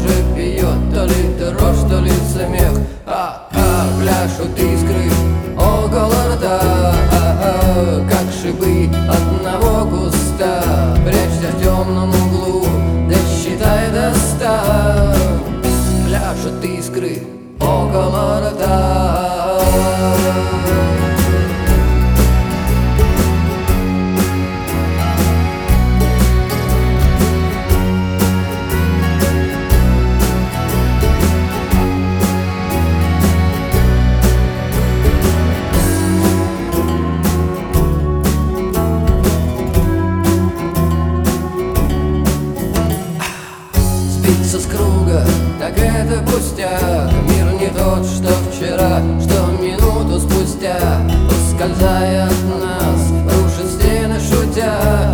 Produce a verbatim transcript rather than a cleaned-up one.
уже пьет, то ли дрожь, то ли смех. А-а, пляшут искры около рта, а-а, как шипы одного куста. Прячься в темном углу, да считай до ста. Пляшут искры около рта. Сбиться с круга, так это пустяк. Мир не тот, что вчера, что минуту спустя, ускользая от нас, рушит стены шутя.